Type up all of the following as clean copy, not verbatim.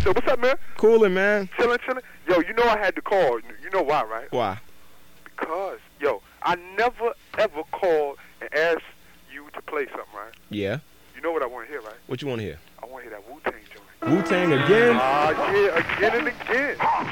said, what's up, man? Coolin', man. Chillin'. Yo, you know I had to call. You know why, right? Why? Because, yo, I never, ever called and asked you to play something, right? Yeah. You know what I want to hear, right? What you want to hear? I want to hear that Wu-Tang joint. Wu-Tang again? Yeah, again and again.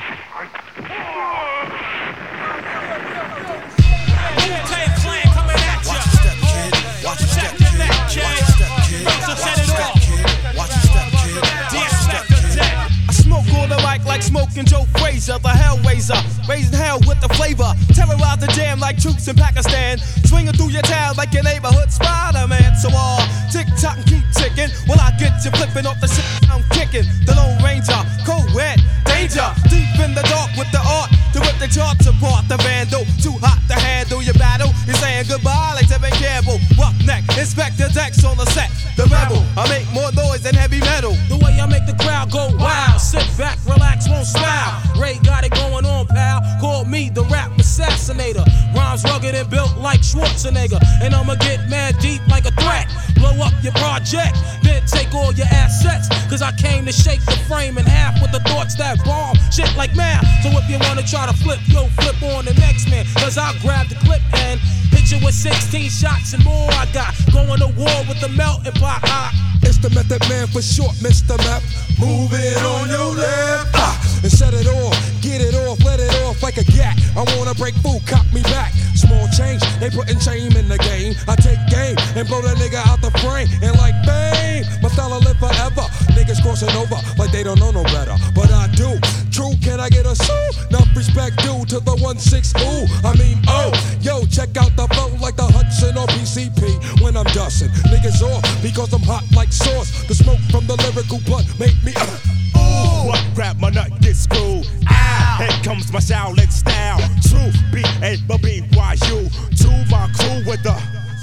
Wu-Tang Clan coming at ya. Watch your step, kid. Watch your step, kid. Watch your step, kid. Watch your step, kid. Watch your step, kid. I smoke on the mic like smoking Joe Frazier, the Hellraiser, raising hell with the flavor. Terrorize the jam like troops in Pakistan, swinging through your town like your neighborhood Spider-Man. So tick-tock and keep ticking, while I get you flipping off the shit I'm kicking. The Lone Ranger, co-ed, danger, deep in the dark with the art to rip the charts apart. The vandal, too hot to handle your battle. You're saying goodbye like Tevin Campbell. Roughneck, Inspector Dex on the set. The rebel, I make more noise than heavy metal. The way I make the crowd go wild. Sit back, relax, won't smile. Ray got it going on, pal. Call me the rap assassinator. Rhymes rugged and built like Schwarzenegger. And I'ma get mad deep like a threat. Blow up your project, then take all your assets. Cause I came to shake the frame in half with the thoughts that bomb shit like math. So if you wanna try to flip, yo, flip on the next man. Cause I'll grab the clip and hit you with 16 shots and more. I got going to war with the melting pot. It's the Method Man for short, Mr. Map. Move it on your left, and set it off, get it off, let it off like a gat. I wanna break food, cock me back. Small change, they putting shame in the game. I take game and blow the nigga out the frame. And like bang, my style will live forever. Niggas crossing over like they don't know no better. But I do. True, can I get a sue? Enough respect due to the 1-6, ooh. I mean, oh, yo, check out the flow like the Hudson or PCP when I'm dusting. Niggas off because I'm hot like sauce. The smoke from the lyrical blood make me ooh, what grab my nut, get screwed. Ow, here comes my Shaolin style. True, B-A-B-Y-U. To my crew with the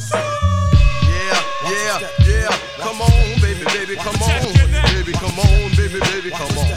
Yeah. Come on, baby, come on. Baby, come on, baby, come on.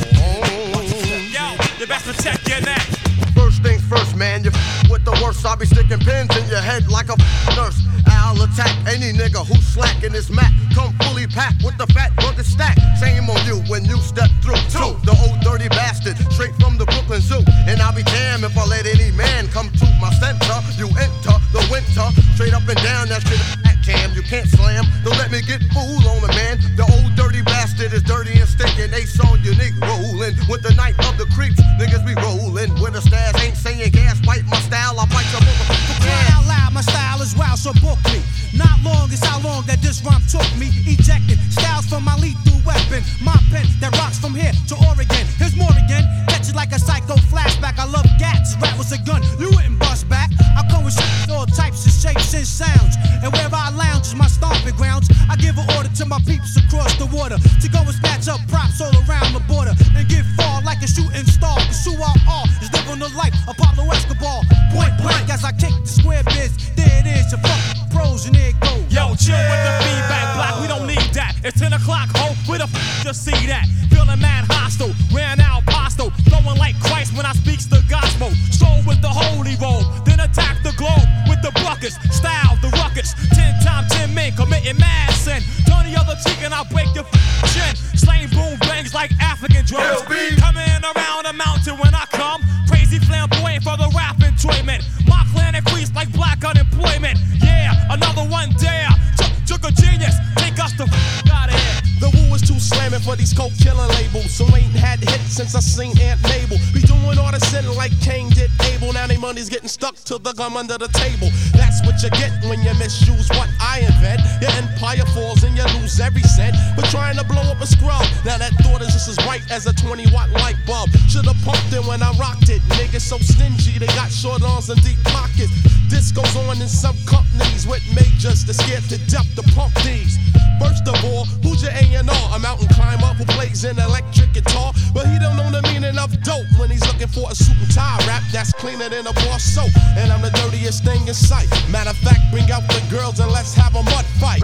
Yo, you best protect your neck. First things first, man, you with the worst. I'll be sticking pins in your head like a nurse. I'll attack any nigga who's slacking his mat. Come fully packed with the fat rugged stack. Shame on you when you step through. The old dirty bastard, straight from the Brooklyn Zoo. And I'll be damned if I let any man come to my center. You enter the winter, straight up and down that shit. Cam, you can't slam. Don't let me get fool on a man. The old dirty bastard is dirty and stinking. Ace on unique rolling with the night of the creeps. Niggas be rolling with a stash. Ain't saying gas, bite my style. I bite your motherfucker. Cry out loud, my style is wild, so book me. Not long is how long that this rhyme took me. Ejecting styles from my lethal weapon. My pen that rocks from here to Oregon. Here's more again. Catch it like a psycho flashback. I love gats. Rap was a gun. You wouldn't bust back. I come with shit, all types of shapes and sounds. And wherever I lounge is my stomping grounds. I give an order to my peeps across the water to go and snatch up props all around the border and get far like a shooting star. Cause who I are is living the life of Pablo Escobar. Point blank as I kick the square biz. There it is, your fucking pros and there it goes. Yo, chill with the feedback block, we don't need that. It's 10 o'clock, ho, where the just see that? Feeling mad hostile, ran out pasto, flowing like Christ when I speaks the gospel. Stroll with the holy roll, then attack the globe with the buckets. Style the ruckus, 10 times 10 men committing mad sin. Turn the other cheek and I'll break your chin. Slaying boom bangs like African drums. Coming around the mountain when I come. Crazy flamboyant for the rap enjoyment. My clan increased like black unemployment. Yeah, another one dare. Took a genius, take us the out of here. The woo is too slamming for these coke killing labels. So ain't had hits since I seen Aunt Mabel. Be doing all the sinning like Cain did Abel. Now they money's getting stuck to the gum under the table. That's what you get when you misuse what I invent. Your empire falls and you lose every cent. But trying to blow up a scrub, now that thought is just as bright as a 20-watt light bulb. Should've pumped it when I rocked it. Niggas so stingy, they got short arms and deep pockets. This goes on in some companies with majors that scared to death to pump these. First of all, who's your A&R? A mountain climber who plays an electric guitar, but he don't know the meaning of dope when he's looking for a suit and tie rap that's cleaner than a bar soap. And I'm the dirtiest thing in sight. Matter of fact, bring out the girls and let's have a mud fight.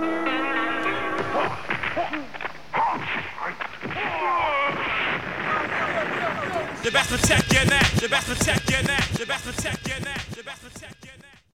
You best protect your neck. You best protect your neck. You best protect your neck. You best